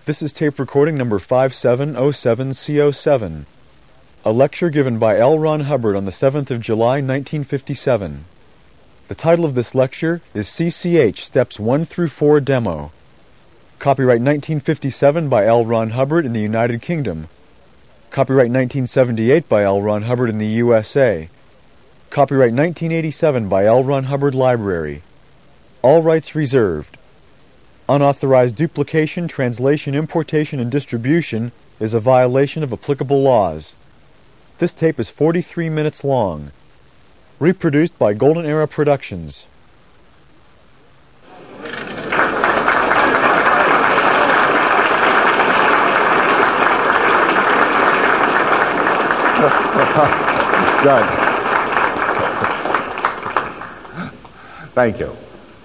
This is tape recording number 5707CO7, a lecture given by L. Ron Hubbard on the 7th of July, 1957. The title of this lecture is CCH Steps 1 through 4 Demo. Copyright 1957 by L. Ron Hubbard in the United Kingdom. Copyright 1978 by L. Ron Hubbard in the USA. Copyright 1987 by L. Ron Hubbard Library. All rights reserved. Unauthorized duplication, translation, importation, and distribution is a violation of applicable laws. This tape is 43 minutes long. Reproduced by Golden Era Productions. Good. Thank you.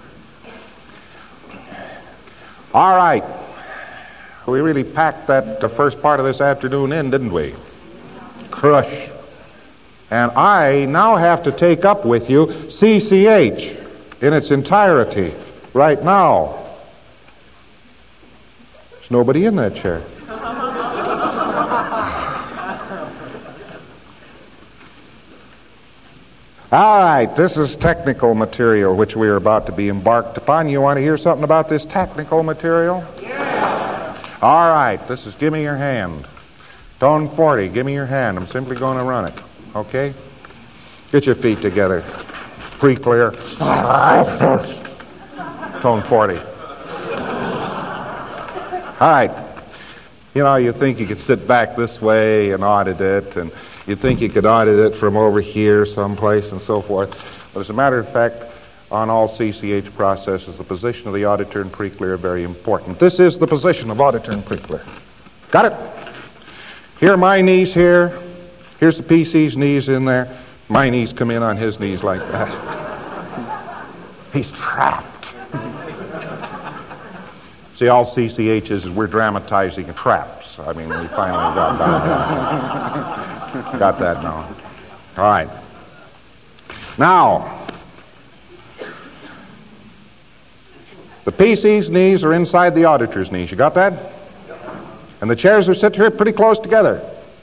All right. We really packed the first part of this afternoon in, didn't we? Crush. And I now have to take up with you CCH in its entirety right now. There's nobody in that chair. All right, this is technical material which we are about to be embarked upon. You want to hear something about this technical material? Yeah. All right, this is Give Me Your Hand. Tone 40, give me your hand. I'm simply going to run it. Okay? Get your feet together. Pre-clear. Tone 40. All right. You know, you think you could sit back this way and audit it, and you think you could audit it from over here someplace and so forth. But as a matter of fact, on all CCH processes, the position of the auditor and pre-clear are very important. This is the position of auditor and pre-clear. Got it? Here are my knees here. Here's the PC's knees in there. My knees come in on his knees like that. He's trapped. See, all CCH is we're dramatizing traps. I mean, we finally got that. Got that now. All right. Now, the PC's knees are inside the auditor's knees. You got that? And the chairs are set here pretty close together.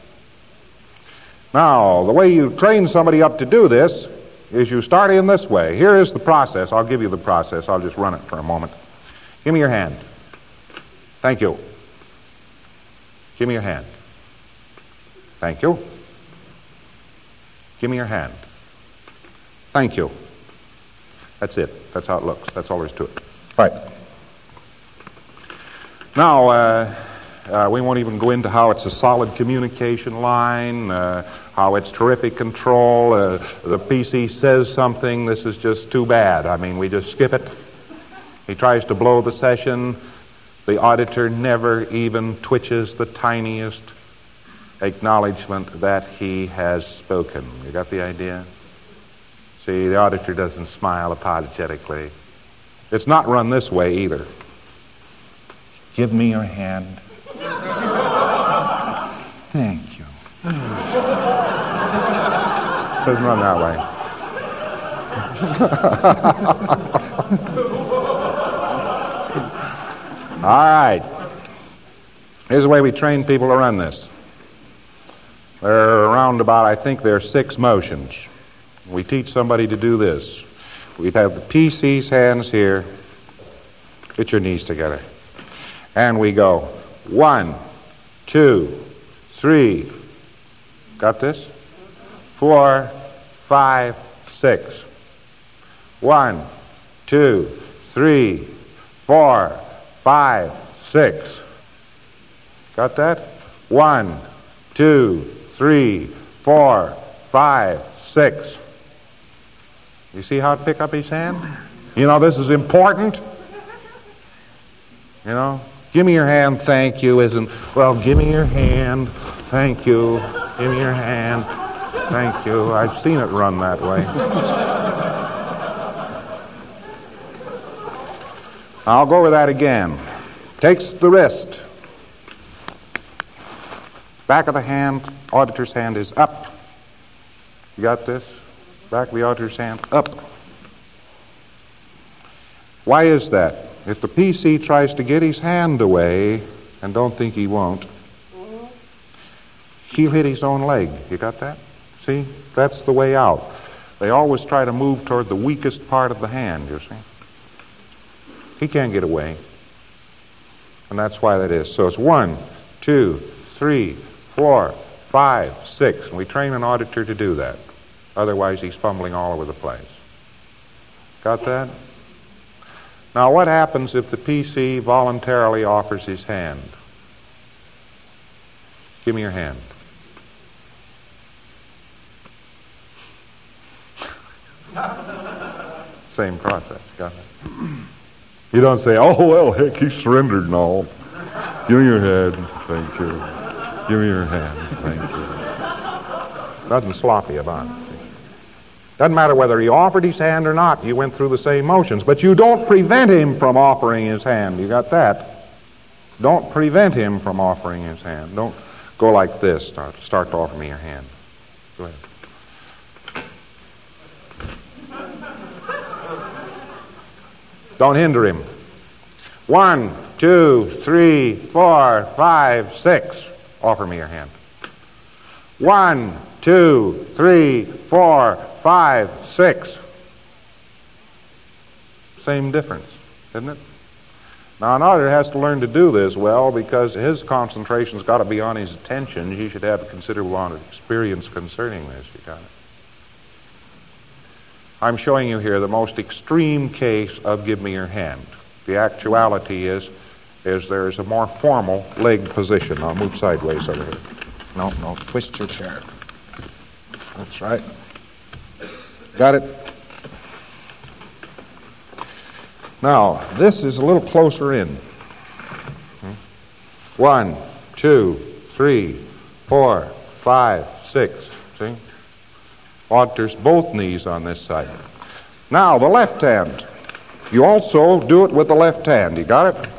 Now, the way you train somebody up to do this is you start in this way. Here is the process. I'll give you the process. I'll just run it for a moment. Give me your hand. Thank you. Give me your hand. Thank you. Give me your hand. Thank you. That's it. That's how it looks. That's all there is to it. Right. Now, we won't even go into how it's a solid communication line, how it's terrific control. The PC says something. This is just too bad. I mean, we just skip it. He tries to blow the session. The auditor never even twitches the tiniest acknowledgement that he has spoken. You got the idea? See, the auditor doesn't smile apologetically. It's not run this way either. Give me your hand. Thank you. Doesn't run that way. All right. Here's the way we train people to run this. There are around about, I think there are 6 motions. We teach somebody to do this. We have the PC's hands here. Get your knees together. And we go 1, 2, 3. Got this? 4, 5, 6. 1, 2, 3, 4, 5, 6. Got that? 1, 2, 3, 4, 5, 6. You see how to pick up his hand? You know, this is important. You know, give me your hand, thank you, isn't, well, give me your hand, thank you, give me your hand, thank you. I've seen it run that way. I'll go over that again. Takes the wrist. Back of the hand, auditor's hand is up. You got this? Back of the auditor's hand, up. Why is that? If the PC tries to get his hand away, and don't think he won't. He'll hit his own leg. You got that? See? That's the way out. They always try to move toward the weakest part of the hand, you see. He can't get away. And that's why that is. So it's 1, 2, 3, 4, 5, 6. And we train an auditor to do that. Otherwise, he's fumbling all over the place. Got that? Now, what happens if the PC voluntarily offers his hand? Give me your hand. Same process. Got it? You don't say, oh, well, heck, he surrendered and all. Give me your hand. Thank you. Give me your hand. Thank you. Nothing sloppy about it. Doesn't matter whether he offered his hand or not. You went through the same motions. But you don't prevent him from offering his hand. You got that? Don't prevent him from offering his hand. Don't go like this. Start to offer me your hand. Go ahead. Don't hinder him. 1, 2, 3, 4, 5, 6. Offer me your hand. 1, 2, 3, 4, 5, 6. Same difference, isn't it? Now, an auditor has to learn to do this well because his concentration's got to be on his attention. He should have a considerable amount of experience concerning this. You got it? I'm showing you here the most extreme case of give me your hand. The actuality is there is a more formal leg position. I'll move sideways over here. No, twist your chair. That's right. Got it? Now, this is a little closer in. 1, 2, 3, 4, 5, 6. See? Auditors, both knees on this side. Now, the left hand. You also do it with the left hand. You got it?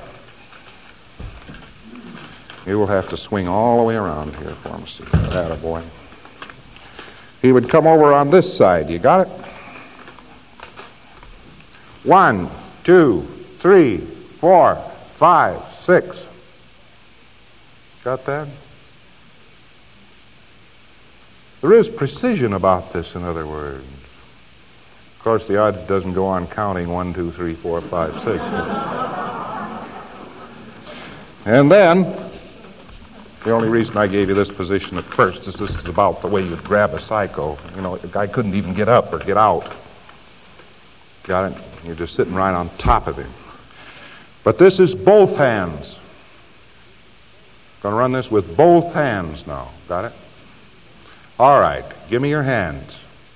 You will have to swing all the way around here for me. See, attaboy. He would come over on this side. You got it? 1, 2, 3, 4, 5, 6. Got that? There is precision about this, in other words. Of course, the auditor doesn't go on counting 1, 2, 3, 4, 5, 6. And then, the only reason I gave you this position at first is this is about the way you grab a psycho. You know, the guy couldn't even get up or get out. Got it? You're just sitting right on top of him. But this is both hands. Going to run this with both hands now. Got it? All right. Give me your hands.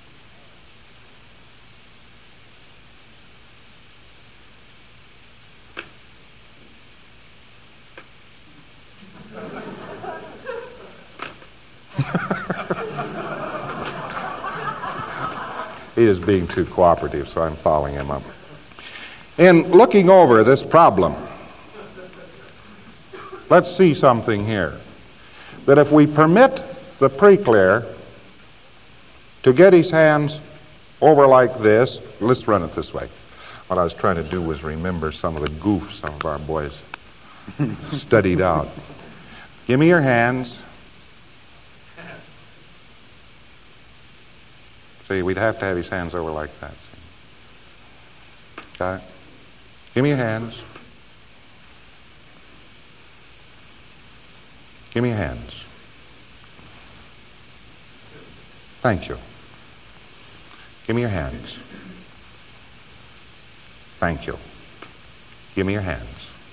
He is being too cooperative, so I'm following him up. In looking over this problem, let's see something here. That if we permit the pre-clear to get his hands over like this, let's run it this way. What I was trying to do was remember some of the goofs some of our boys studied out. Give me your hands. See, we'd have to have his hands over like that. See? Got it? Give me your hands. Give me your hands. Thank you. Give me your hands. Thank you. Give me your hands.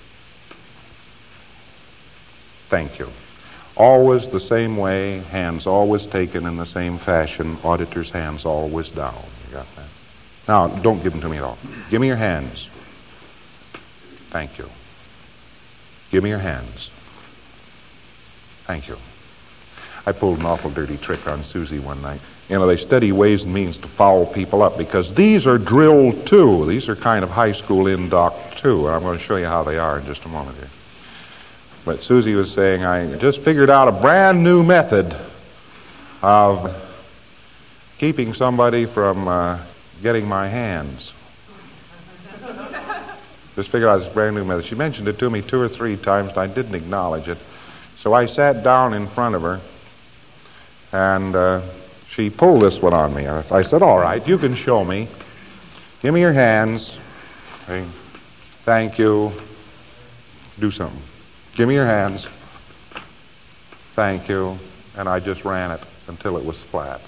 Thank you. Always the same way, hands always taken in the same fashion, auditor's hands always down. You got that? Now, don't give them to me at all. Give me your hands. Thank you. Give me your hands. Thank you. I pulled an awful dirty trick on Susie one night. You know, they study ways and means to foul people up because these are drilled too. These are kind of high school in-doc too, and I'm going to show you how they are in just a moment here. But Susie was saying, I just figured out a brand new method of keeping somebody from getting my hands. Just figured out this brand new method. She mentioned it to me 2 or 3 times, and I didn't acknowledge it. So I sat down in front of her, and she pulled this one on me. I said, all right, you can show me. Give me your hands. Okay. Thank you. Do something. Give me your hands. Thank you. And I just ran it until it was flat.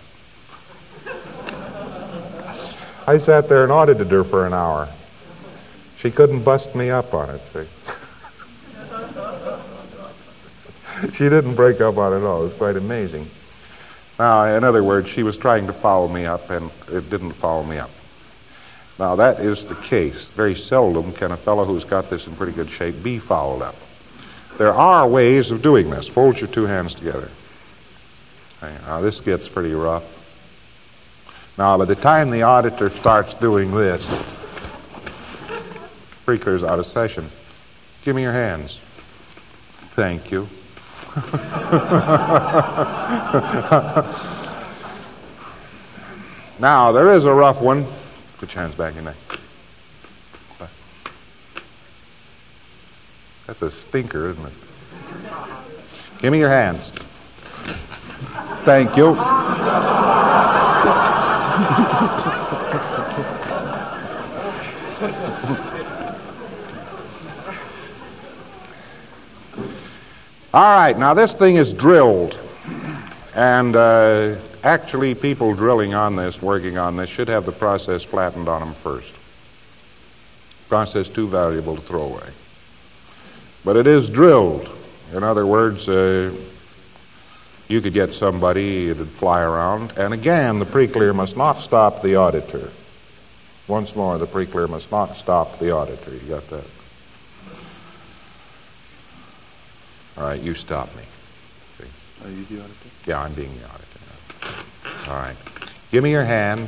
I sat there and audited her for an hour. She couldn't bust me up on it, see. She didn't break up on it at all. It was quite amazing. Now, in other words, she was trying to follow me up, and it didn't follow me up. Now, that is the case. Very seldom can a fellow who's got this in pretty good shape be followed up. There are ways of doing this. Fold your 2 hands together. Okay, now, this gets pretty rough. Now, by the time the auditor starts doing this, Preclear's out of session. Give me your hands. Thank you. Now, there is a rough one. Put your hands back in there. That's a stinker, isn't it? Give me your hands. Thank you. All right, now this thing is drilled, and actually people drilling on this, working on this, should have the process flattened on them first. Process too valuable to throw away. But it is drilled. In other words, you could get somebody to fly around, and again, the Preclear must not stop the auditor. Once more, the Preclear must not stop the auditor. You got that? All right, you stop me. See? Are you the auditor? Yeah, I'm being the auditor now. All right. Give me your hand.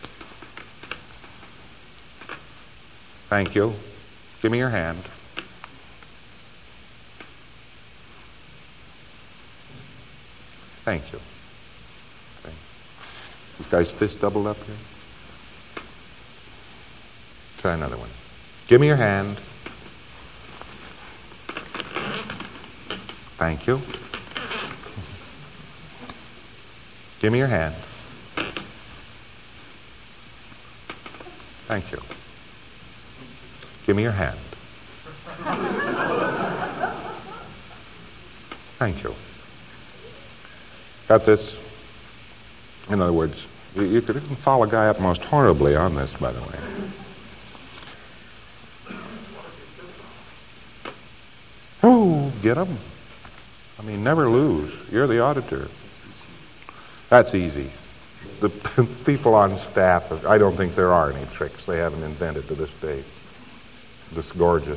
Thank you. Give me your hand. Thank you. Okay. This guy's fist doubled up here. Try another one. Give me your hand. Thank you. Give me your hand. Thank you. Give me your hand. Thank you. Got this? In other words, you could even foul a guy up most horribly on this, by the way. Oh, get him. I mean, never lose. You're the auditor. That's easy. The people on staff, I don't think there are any tricks they haven't invented to this day. This gorgeous.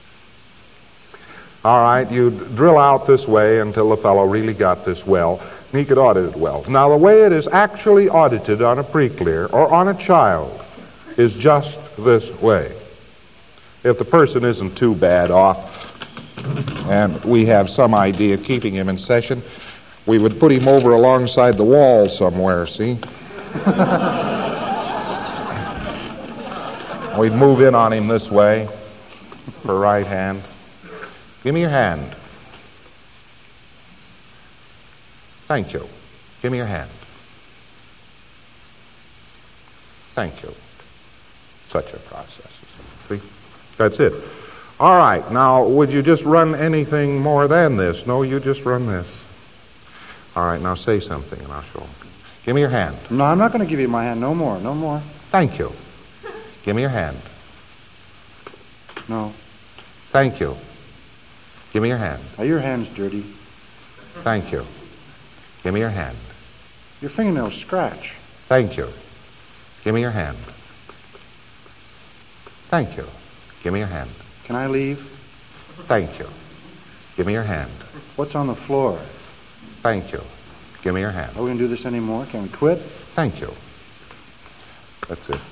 All right, you drill out this way until the fellow really got this well, and he could audit it well. Now, the way it is actually audited on a Preclear or on a child is just this way. If the person isn't too bad off, and we have some idea of keeping him in session, we would put him over alongside the wall somewhere, see? We'd move in on him this way for right hand. Give me your hand. Thank you. Give me your hand. Thank you. Such a process. See? That's it. All right. Now, would you just run anything more than this? No, you just run this. All right. Now say something and I'll show them. Give me your hand. No, I'm not going to give you my hand. No more. No more. Thank you. Give me your hand. No. Thank you. Give me your hand. Are your hands dirty? Thank you. Give me your hand. Your fingernails scratch. Thank you. Give me your hand. Thank you. Give me your hand. Can I leave? Thank you. Give me your hand. What's on the floor? Thank you. Give me your hand. Are we going to do this anymore? Can we quit? Thank you. That's it.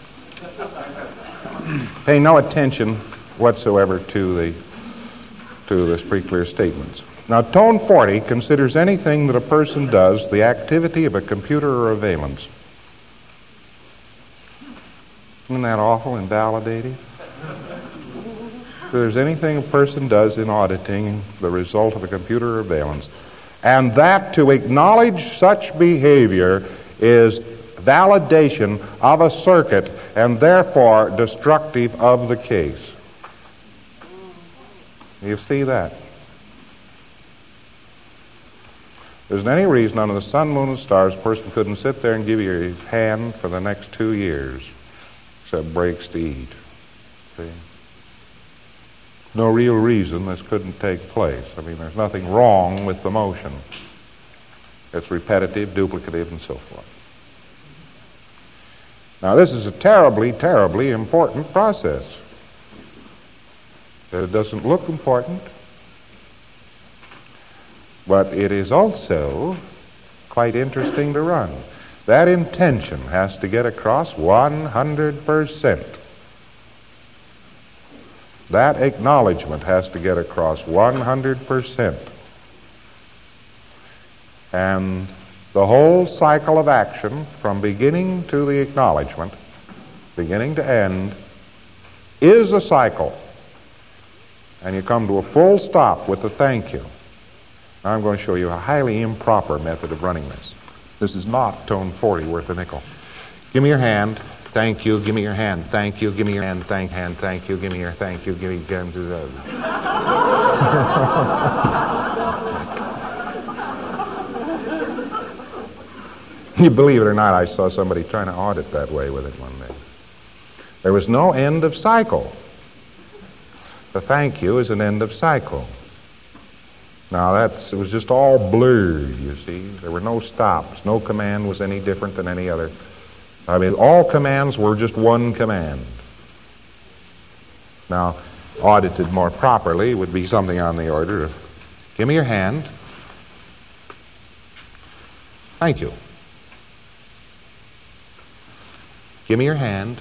Pay no attention whatsoever to the Preclear statements. Now, Tone 40 considers anything that a person does the activity of a computer or a valence. Isn't that awful and validating? there's anything a person does in auditing the result of a computer surveillance, and that to acknowledge such behavior is validation of a circuit and therefore destructive of the case. You see that? There's any reason under the sun, moon, and stars a person couldn't sit there and give you his hand for the next 2 years, except breaks to eat. See? No real reason this couldn't take place. I mean, there's nothing wrong with the motion. It's repetitive, duplicative, and so forth. Now, this is a terribly, terribly important process. It doesn't look important, but it is also quite interesting to run. That intention has to get across 100%. That acknowledgement has to get across 100%. And the whole cycle of action, from beginning to the acknowledgement, beginning to end, is a cycle. And you come to a full stop with the thank you. Now I'm going to show you a highly improper method of running this. This is not tone 40 worth a nickel. Give me your hand. Thank you. Give me your hand. Thank you. Give me your hand. Thank you. Give me your thank you. Give me your hand. You believe it or not, I saw somebody trying to audit that way with it one day. There was no end of cycle. The thank you is an end of cycle. Now it was just all blurred, you see. There were no stops. No command was any different than any other. I mean, all commands were just one command. Now, audited more properly would be something on the order of, give me your hand. Thank you. Give me your hand.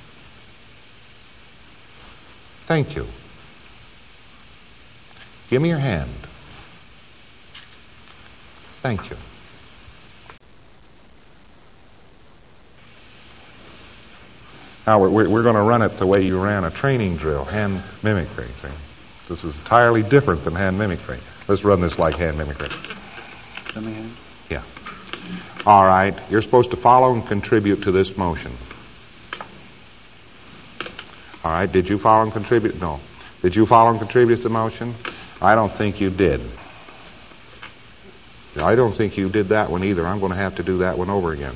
Thank you. Give me your hand. Thank you. Now, we're going to run it the way you ran a training drill, hand mimicry. See? This is entirely different than hand mimicry. Let's run this like hand mimicry. Let me hand. Yeah. All right. You're supposed to follow and contribute to this motion. All right. Did you follow and contribute? No. Did you follow and contribute to the motion? I don't think you did. I don't think you did that one either. I'm going to have to do that one over again.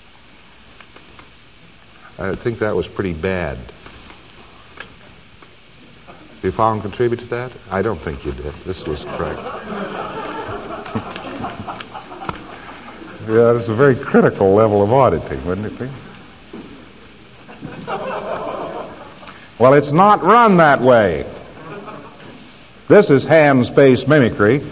I think that was pretty bad. Did you follow and contribute to that? I don't think you did. This was correct. Yeah, it's a very critical level of auditing, wouldn't it be? Well, it's not run that way. This is hand-space mimicry.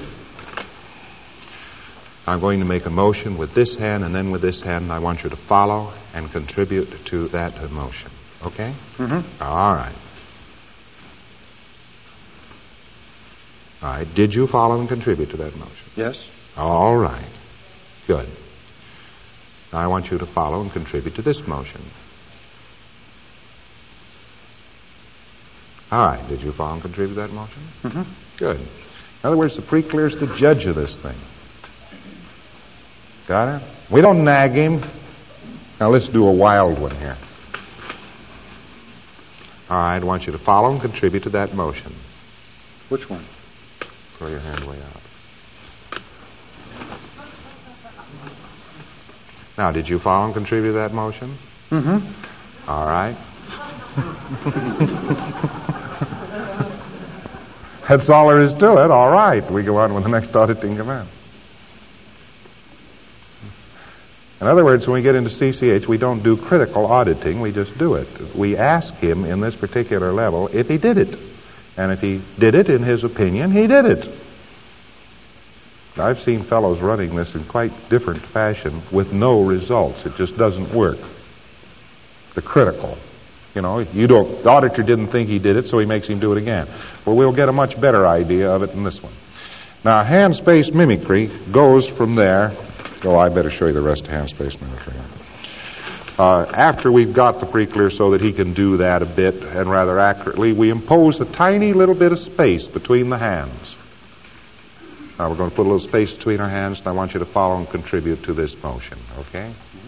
I'm going to make a motion with this hand and then with this hand, and I want you to follow and contribute to that motion. Okay? Mm-hmm. All right. All right. Did you follow and contribute to that motion? Yes. All right. Good. Now I want you to follow and contribute to this motion. All right. Did you follow and contribute to that motion? Mm-hmm. Good. In other words, the pre-clear's the judge of this thing. Got it? We don't nag him. Now let's do a wild one here. All right. I want you to follow and contribute to that motion. Which one? Throw your hand way out. Now, did you follow and contribute to that motion? Mm-hmm. All right. That's all there is to it. All right. We go on with the next auditing command. In other words, when we get into CCH, we don't do critical auditing. We just do it. We ask him in this particular level if he did it. And if he did it, in his opinion, he did it. I've seen fellows running this in quite different fashion with no results. It just doesn't work. The critical. You know, the auditor didn't think he did it, so he makes him do it again. Well, we'll get a much better idea of it in this one. Now, hand-space mimicry goes from there. Oh, I better show you the rest of hand-space mimicry. After we've got the pre-clear so that he can do that a bit and rather accurately, we impose a tiny little bit of space between the hands. Now we're going to put a little space between our hands, and I want you to follow and contribute to this motion, okay? Mm-hmm.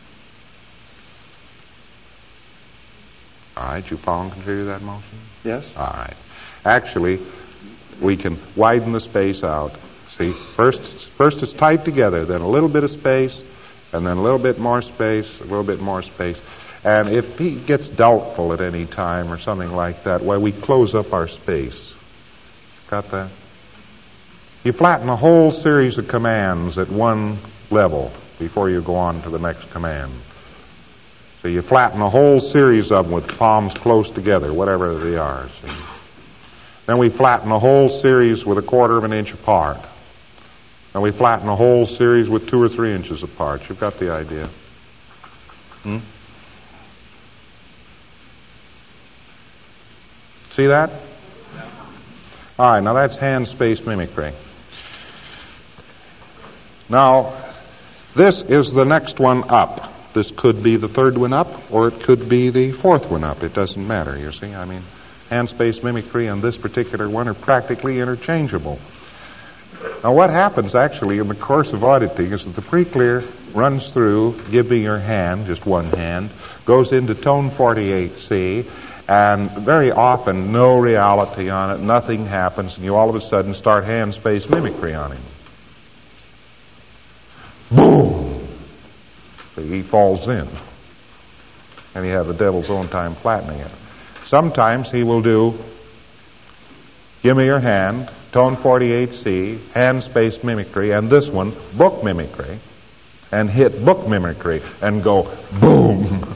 All right, you follow and contribute to that motion? Yes. All right. Actually, we can widen the space out. See, first it's tight together, then a little bit of space, and then a little bit more space, a little bit more space. And if he gets doubtful at any time or something like that, why, we close up our space. Got that? You flatten a whole series of commands at one level before you go on to the next command. So you flatten a whole series of them with palms close together, whatever they are. See? Then we flatten a whole series with 1/4 of an inch apart. And we flatten a whole series with 2 or 3 inches apart. You've got the idea. See that? All right, now that's hand space mimicry. Now, this is the next one up. This could be the third one up, or it could be the fourth one up. It doesn't matter, you see. I mean, hand space mimicry and this particular one are practically interchangeable. Now, what happens actually in the course of auditing is that the pre-clear runs through, give me your hand, just one hand, goes into tone 48C, and very often no reality on it, nothing happens, and you all of a sudden start hand space mimicry on him. Boom! So he falls in, and you have the devil's own time flattening it. Sometimes he will do, give me your hand, tone 48C, hand space mimicry, and this one, book mimicry, and hit book mimicry, and go boom.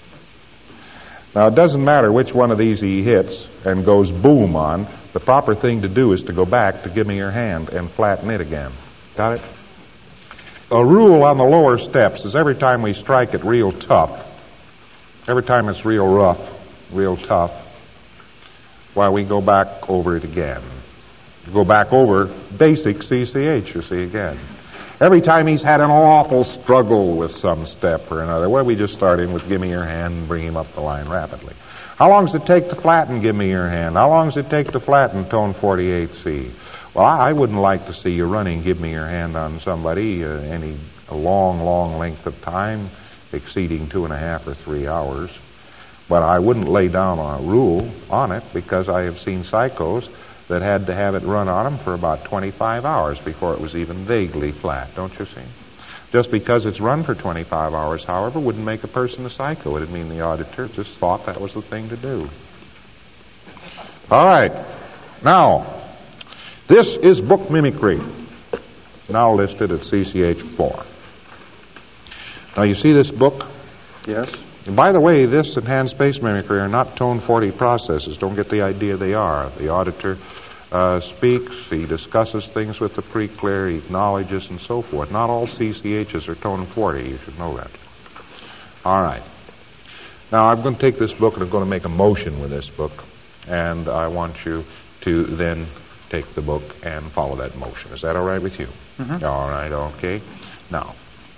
Now, it doesn't matter which one of these he hits and goes boom on. The proper thing to do is to go back to give me your hand and flatten it again. Got it? A rule on the lower steps is every time we strike it real tough, every time it's real rough, real tough, why, we go back over it again. Go back over basic CCH, you see, again. Every time he's had an awful struggle with some step or another, well, we just start in with give me your hand and bring him up the line rapidly. How long does it take to flatten give me your hand? How long does it take to flatten tone 48C? Well, I wouldn't like to see you running give me your hand on somebody a long length of time, exceeding 2.5 or 3 hours. But I wouldn't lay down a rule on it, because I have seen psychos that had to have it run on them for about 25 hours before it was even vaguely flat, don't you see? Just because it's run for 25 hours, however, wouldn't make a person a psycho. It'd mean the auditor just thought that was the thing to do. All right. Now, this is book mimicry, now listed at CCH 4. Now, you see this book? Yes. And by the way, this and hand space mimicry are not tone 40 processes. Don't get the idea they are. The auditor speaks, he discusses things with the pre-clear, he acknowledges, and so forth. Not all CCHs are tone 40. You should know that. All right. Now, I'm going to take this book and I'm going to make a motion with this book, and I want you to then take the book and follow that motion. Is that all right with you? Mm-hmm. All right, okay. Now,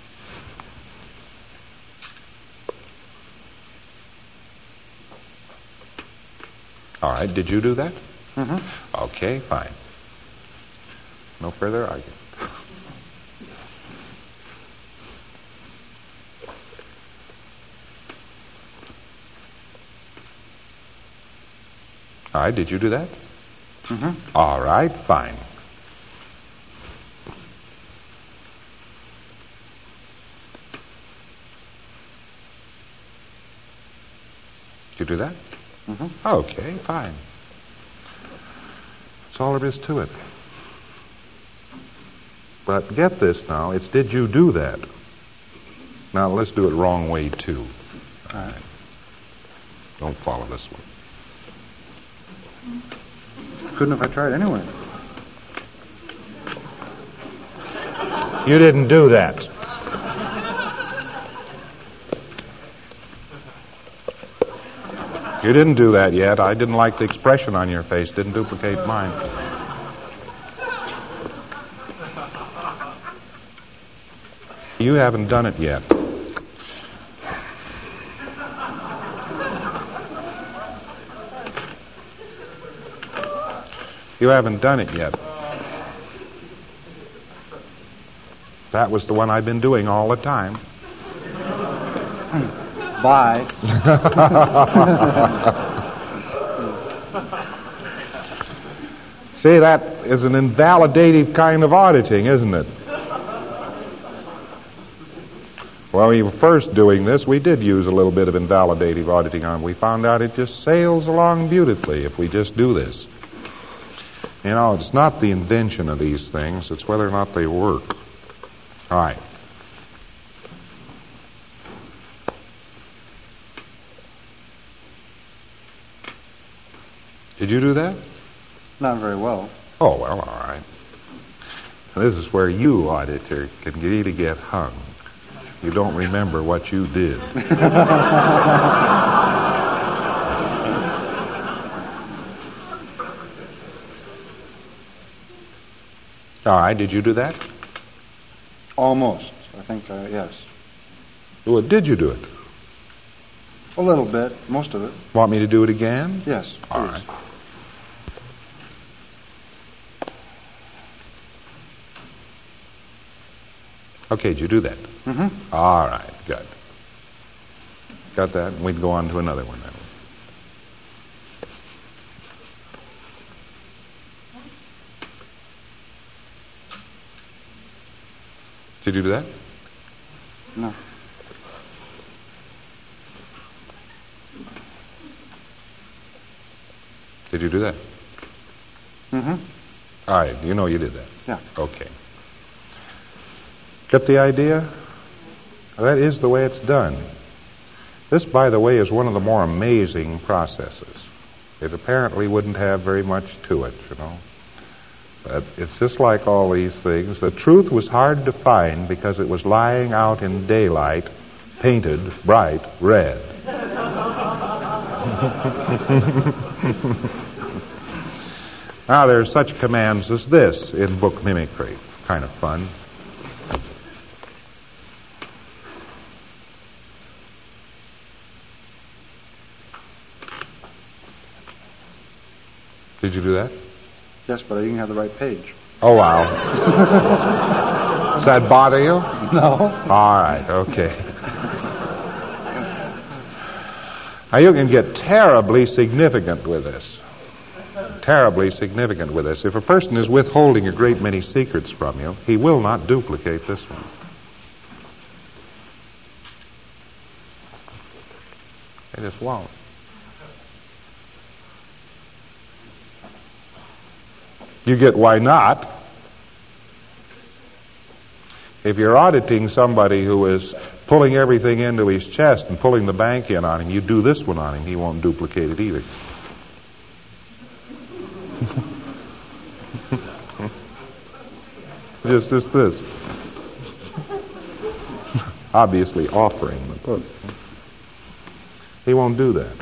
all right, did you do that? Mm-hmm. Okay, fine. No further argument. All right, did you do that? Mm-hmm. All right, fine. Did you do that? Mm-hmm. Okay, fine. That's all there is to it. But get this now, it's did you do that? Now let's do it wrong way too. All right. Don't follow this one. Couldn't if I tried anyway. You didn't do that. You didn't do that yet. I didn't like the expression on your face. Didn't duplicate mine. You haven't done it yet. You haven't done it yet. That was the one I've been doing all the time. Bye. See, that is an invalidative kind of auditing, isn't it? When we were first doing this, we did use a little bit of invalidative auditing on it. We found out it just sails along beautifully if we just do this. You know, it's not the invention of these things, it's whether or not they work. All right. Did you do that? Not very well. Oh, well, all right. This is where you, auditor, can really get hung. You don't remember what you did. All right, did you do that? Almost. I think, yes. Well, did you do it? A little bit. Most of it. Want me to do it again? Yes. All please. right. Okay, did you do that? Mm-hmm. All right, good. Got that? We'd go on to another one then. Did you do that? No. Did you do that? Mm-hmm. All right, you know you did that. Yeah. Okay. Get the idea? That is the way it's done. This, by the way, is one of the more amazing processes. It apparently wouldn't have very much to it, you know. But it's just like all these things. The truth was hard to find because it was lying out in daylight, painted bright red. Now, there's such commands as this in book mimicry. Kind of fun. Did you do that? Yes, but I didn't have the right page. Oh, wow. Does that bother you? No. All right, okay. Now, you can get terribly significant with this. Terribly significant with this. If a person is withholding a great many secrets from you, he will not duplicate this one. He just won't. You get why not. If you're auditing somebody who is pulling everything into his chest and pulling the bank in on him, you do this one on him, he won't duplicate it either. Just this. Obviously offering the book. He won't do that.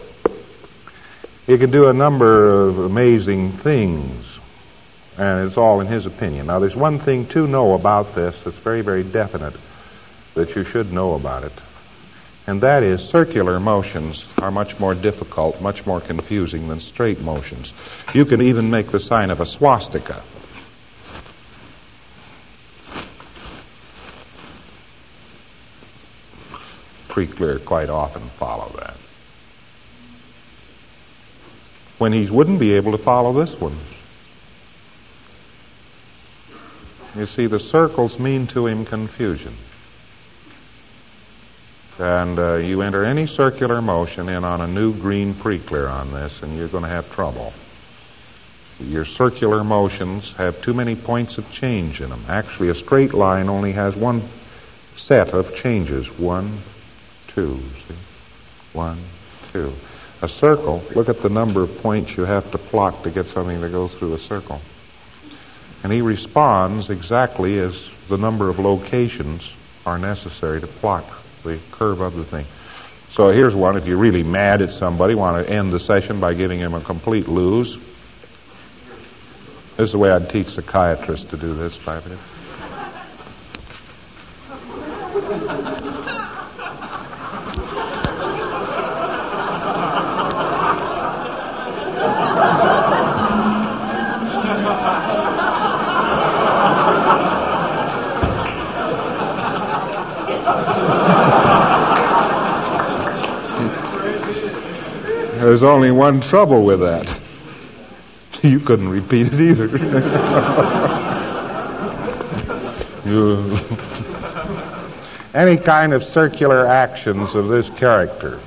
He can do a number of amazing things, and it's all in his opinion. Now, there's one thing to know about this that's very, very definite that you should know about it, and that is circular motions are much more difficult, much more confusing than straight motions. You can even make the sign of a swastika. Pre-clear quite often follow that. When he wouldn't be able to follow this one. You see, the circles mean to him confusion. And you enter any circular motion in on a new green pre-clear on this, and you're going to have trouble. Your circular motions have too many points of change in them. Actually, a straight line only has one set of changes. 1, 2, see? 1, 2. A circle, look at the number of points you have to plot to get something to go through a circle. And he responds exactly as the number of locations are necessary to plot the curve of the thing. So here's one. If you're really mad at somebody, want to end the session by giving him a complete lose. This is the way I'd teach psychiatrists to do this, 5 minutes. There's only one trouble with that. You couldn't repeat it either. Any kind of circular actions of this character,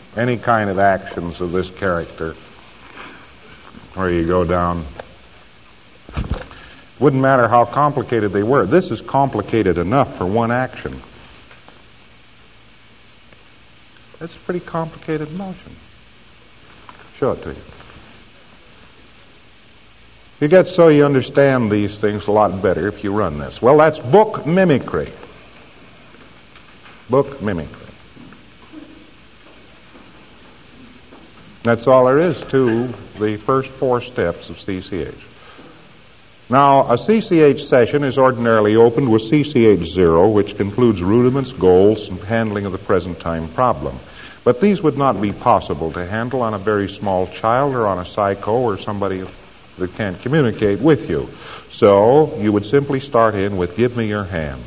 where you go down, wouldn't matter how complicated they were. This is complicated enough for one action. That's a pretty complicated motion. Show it to you. You get so you understand these things a lot better if you run this. Well, that's book mimicry. Book mimicry. That's all there is to the first 4 steps of CCH. Now, a CCH session is ordinarily opened with CCH 0, which concludes rudiments, goals, and handling of the present time problem. But these would not be possible to handle on a very small child or on a psycho or somebody that can't communicate with you. So, you would simply start in with, give me your hand.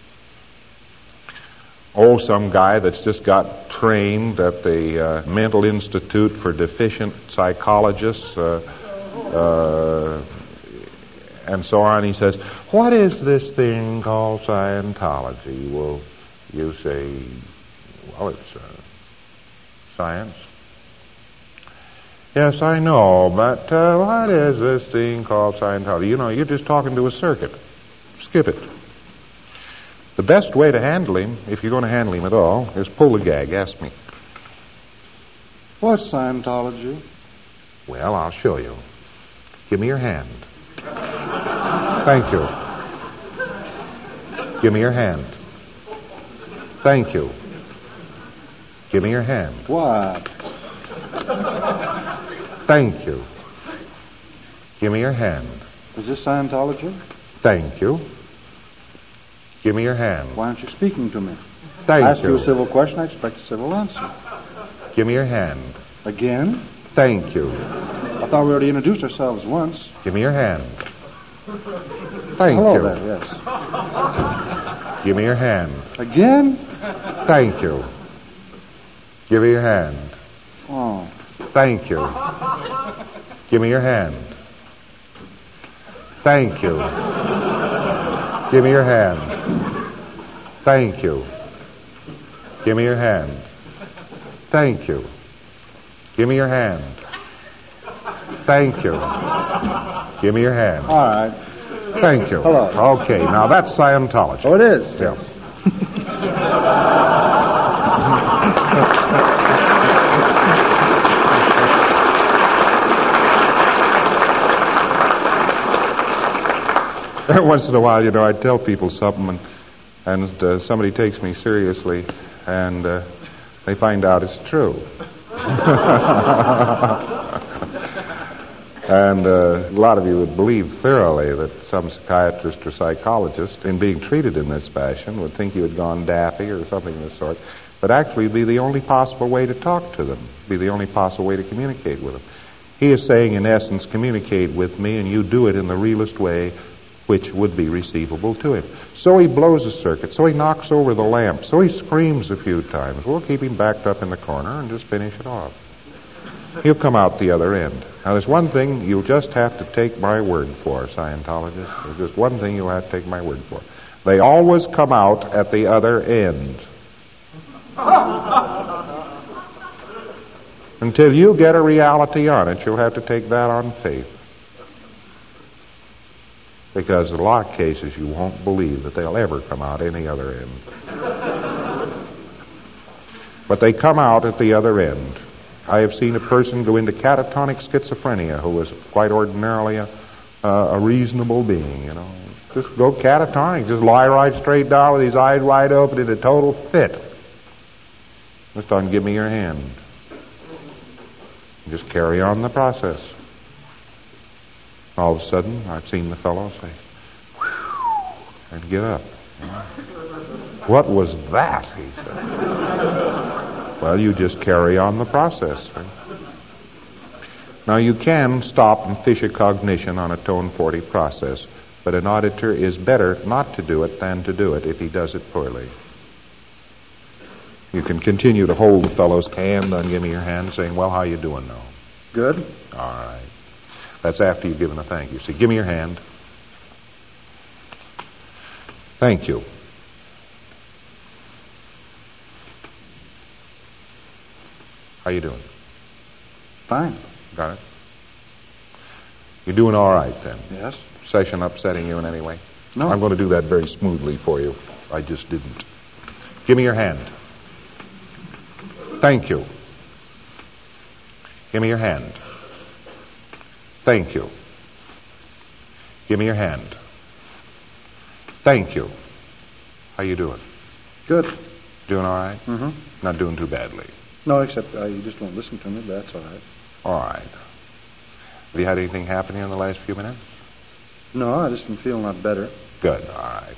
Oh, some guy that's just got trained at the Mental Institute for Deficient Psychologists, and so on. He says, what is this thing called Scientology? Well, you say, well, it's science. Yes, I know, but what is this thing called Scientology? You know, you're just talking to a circuit. Skip it. The best way to handle him, if you're going to handle him at all, is pull the gag. Ask me. What's Scientology? Well, I'll show you. Give me your hand. Thank you. Give me your hand. Thank you. Give me your hand. What? Thank you. Give me your hand. Is this Scientology? Thank you. Give me your hand. Why aren't you speaking to me? Thank I ask you. you a civil question, I expect a civil answer. Give me your hand. Again? Thank you. I thought we already introduced ourselves once. Give me your hand. Thank Hello you. there, yes. Give me your hand. Again? Thank you. Give me your hand. Oh. Thank you. Give me your hand. Thank you. Give me your hand. Thank you. Give me your hand. Thank you. Give me your hand. Thank you. Give me your hand. All right. Thank you. Hello. Okay, now that's Scientology. Oh, it is? Yeah. Once in a while, you know, I tell people something, and somebody takes me seriously, and they find out it's true. And a lot of you would believe thoroughly that some psychiatrist or psychologist, in being treated in this fashion, would think you had gone daffy or something of the sort, but actually be the only possible way to talk to them, be the only possible way to communicate with them. He is saying, in essence, communicate with me, and you do it in the realest way which would be receivable to him. So he blows a circuit, so he knocks over the lamp, so he screams a few times. We'll keep him backed up in the corner and just finish it off. He'll come out the other end. Now, there's one thing you'll just have to take my word for, Scientologists. There's just one thing you'll have to take my word for. They always come out at the other end. Until you get a reality on it, you'll have to take that on faith. Because in a lot of cases, you won't believe that they'll ever come out any other end. But they come out at the other end. I have seen a person go into catatonic schizophrenia who was quite ordinarily a reasonable being, you know. Just go catatonic, just lie right straight down with his eyes wide open in a total fit. Just on, give me your hand. Just carry on the process. All of a sudden, I've seen the fellow say, whew, and get up. What was that? He said. Well, you just carry on the process. Right? Now, you can stop and fish a cognition on a tone 40 process, but an auditor is better not to do it than to do it if he does it poorly. You can continue to hold the fellow's hand and give me your hand, saying, well, how you doing now? Good. All right. That's after you've given a thank you. See, give me your hand. Thank you. How you doing? Fine. Got it? You're doing all right, then? Yes. Session upsetting you in any way? No. I'm going to do that very smoothly for you. I just didn't. Give me your hand. Thank you. Give me your hand. Thank you. Give me your hand. Thank you. How you doing? Good. Doing all right? Mm-hmm. Not doing too badly. No, except you just won't listen to me, but that's all right. All right. Have you had anything happen here in the last few minutes? No, I just been feeling a lot better. Good. All right.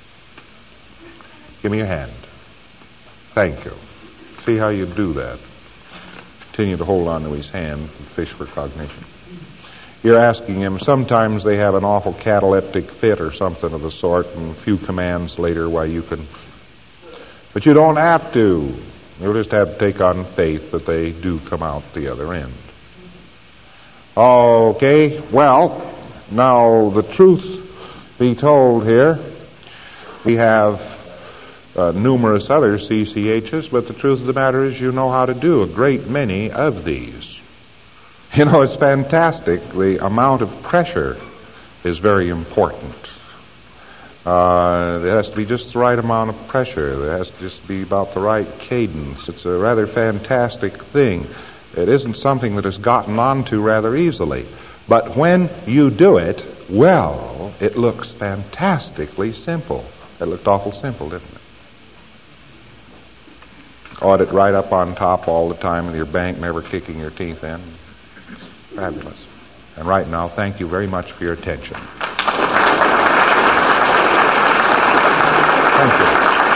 Give me your hand. Thank you. See how you do that. Continue to hold on to his hand and fish for cognition. You're asking him, sometimes they have an awful cataleptic fit or something of the sort, and a few commands later why you can... But you don't have to. You'll just have to take on faith that they do come out the other end. Okay, well, now the truth be told here, we have numerous other CCHs, but the truth of the matter is you know how to do a great many of these. You know, it's fantastic. The amount of pressure is very important. There has to be just the right amount of pressure. There has to just be about the right cadence. It's a rather fantastic thing. It isn't something that is gotten onto rather easily. But when you do it, well, it looks fantastically simple. It looked awful simple, didn't it? Audit right up on top all the time with your bank never kicking your teeth in. Fabulous. And right now, thank you very much for your attention. Thank you.